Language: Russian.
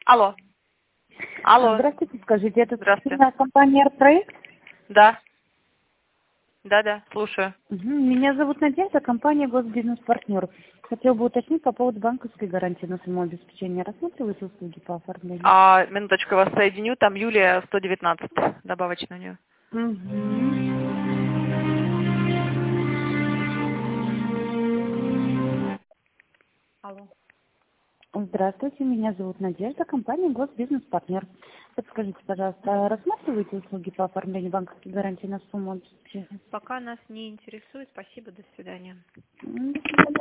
Алло. Алло. Здравствуйте, скажите, это Здравствуйте. компания «Арт-проект»? Да. Да, слушаю. Меня зовут Надежда, компания «Госбизнес-партнер». Хотела бы уточнить по поводу банковской гарантии на самообеспечение. Рассматриваете услуги по оформлению? Минуточку, я вас соединю. Там Юлия 119. Добавочно у нее. Алло. Здравствуйте, меня зовут Надежда, компания «Госбизнес-партнер». Подскажите, пожалуйста, рассматриваете услуги по оформлению банковской гарантии на самообеспечение? Пока нас не интересует. Спасибо, до свидания. До свидания.